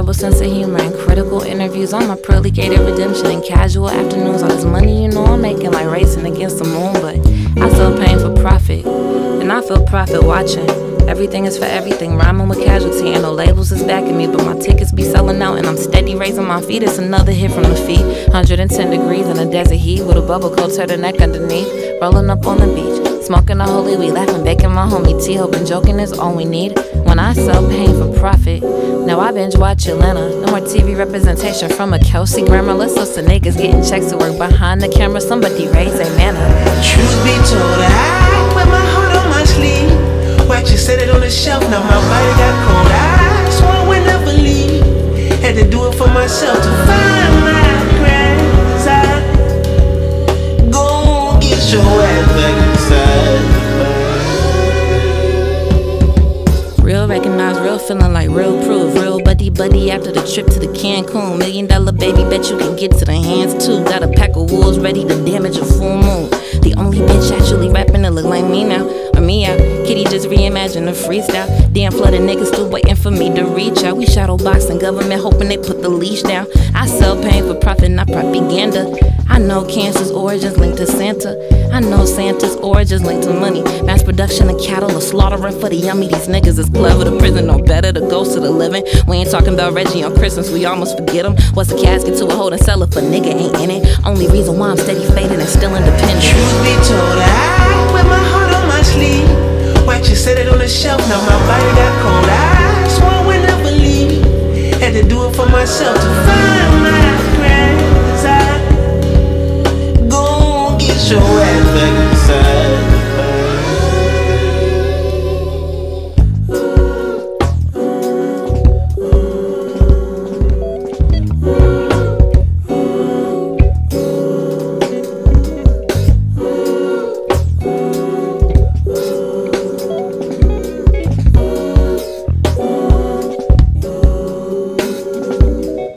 humble sense of humor and critical interviews on my pearly gated redemption and casual afternoons. All this money, you know, I'm making like racing against the moon, but I feel pain for profit, and I feel profit watching. Everything is for everything, rhyming with casualty, and no labels is backing me, but my tickets be selling out, and I'm steady raising my feet. It's another hit from the feet. 110 degrees in a desert heat with a bubble coat turtleneck underneath, rolling up on the beach, smoking a holy weed, laughing, baking my homie tea, hoping joking is all we need. When I sell pain for profit, now I binge watch Atlanta. No more TV representation from a Kelsey Grammer. Let's listen to niggas getting checks to work behind the camera. Somebody raise a manner. Truth be told, I wear my heart on my sleeve. Watch you set it on the shelf, now my body got cold. I swore I would never leave. Had to do it for myself to find my grass. I go get your ass back inside. Real recognized, real feeling like real proof. Real buddy after the trip to the Cancun. $1 million baby, bet you can get to the hands too. Got a pack of wolves ready to damage a full moon. The only bitch actually rapping to look like me now. Or me out. Kitty just reimagined a freestyle. Damn flooded niggas still waiting for me to reach out. We shadow boxing government hoping they put the leash down. I sell pain for profit, not propaganda. I know cancer's origins linked to Santa. I know Santa's origins linked to money. Mass production of cattle or slaughtering for the yummy. These niggas is clever. The prison no better. The ghost of the living. We ain't talking about Reggie on Christmas. We almost forget him. What's a casket to a holding cellar for nigga ain't in it. Only reason why I'm steady faded and still independent. Truth be told, I wear my heart on my sleeve. Watch you set it on the shelf, now my body got cold. I swore I would never leave. Had to do it for myself to